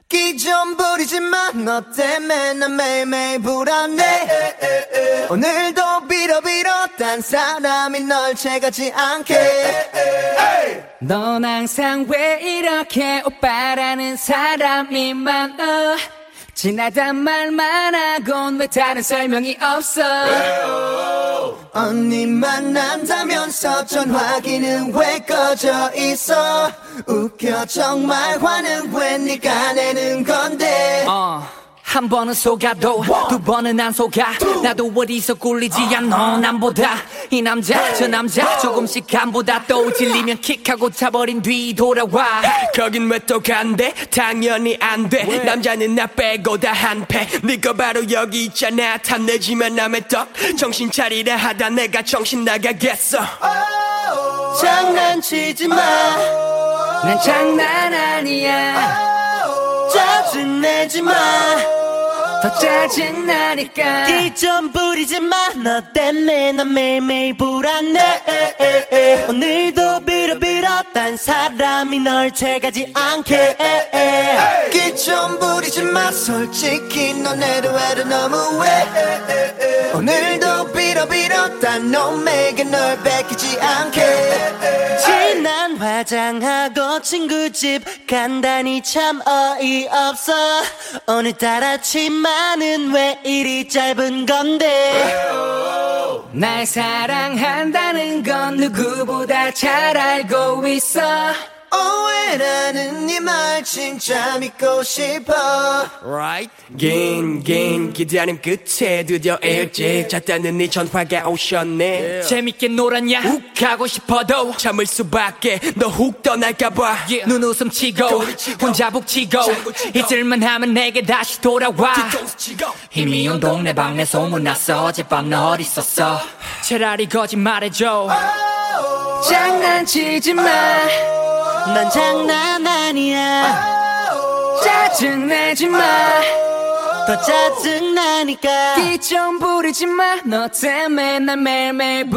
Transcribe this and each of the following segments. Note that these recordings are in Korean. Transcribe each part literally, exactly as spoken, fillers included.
기 좀 부리지 마. 너 때문에 난 매일매일 불안해. 오늘도 빌어빌어 딴 사람이 널 채가지 않게. 넌 항상 왜 이렇게 오빠라는 사람이 많아. 지나다 말만 하곤 왜 다른 설명이 없어. 언니 만난다면서 전화기는 왜 꺼져 있어. 웃겨 정말 화는 왜 네가 내는 건데. 어. 한 번은 속아도 두 번은 안 속아. 나도 어디서 꿀리지 않아 남보다. 이 남자 저 남자 조금씩 간보다 또 질리면 킥하고 차버린 뒤 돌아와. 거긴 왜 또 간대? 당연히 안돼. 남자는 나 빼고 다 한패. 네가 바로 여기 있잖아. 탐내지만 남의 떡. 정신 차리라 하다 내가 정신 나가겠어. 장난치지 마. 난 장난 아니야. 짜증내지 마. 더 짜증나니까. 기 좀 부리지 마. 너 때문에 난 매일매일 불안해. 오늘도 빌어빌어 딴 사람이 널 채가지 않게. 기 좀 부리지 마. 솔직히 너네도 해도 너무해. 오늘도 빌어빌어 딴 놈에게 널 뺏기지 않게. 진한 화장하고 친구 집 간다니 참 어이없어. 오늘따라 치마는 왜 이리 짧은 건데. 날 사랑한다는 건 누구보다 잘 알고 있어. 오해라는 네 말 진짜 믿고 싶어. Right? 긴, 긴 기다림 끝에 드디어 일찍 잤다는 네 전화가 오셨네. yeah. 재밌게 놀았냐? 욱 하고 싶어도 참을 수밖에. 너 훅 떠날까봐. yeah. 눈웃음 치고 혼자 북치고 잊을만 하면 내게 다시 돌아와. 이미 온 동네 방네 소문났어. 어젯밤 너 어딨었어. 차라리 거짓말해줘. oh, 장난치지 마. 난 장난 아니야. 짜증내지 마. 더 짜증나니까. 기 좀 부리지 마. 너 때문에 난 매일매일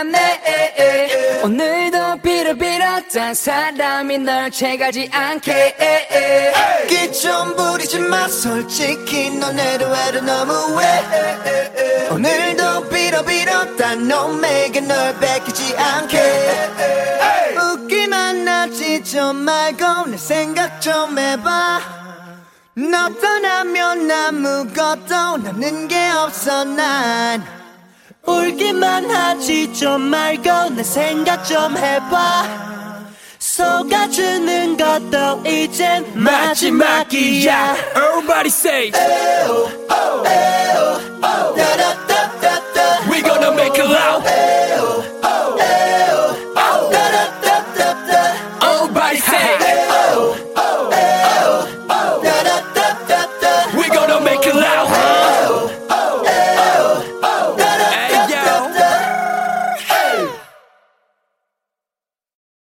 불안해. 오늘도 빌어빌어 딴 사람이 널 채가지 않게. 기 좀 부리지 마. 솔직히 너네도 해도 너무해. 오늘도 빌어빌어 딴 놈에게 널 뺏기지 않게. 웃기만 하지 좀 말고 내 생각 좀 해봐. 너 떠나면 아무것도 남는 게 없어. 난 울기만 하지 좀 말고 내 생각 좀 해봐. 속아주는 것도 이젠 마지막이야. Everybody say 에오, 에오.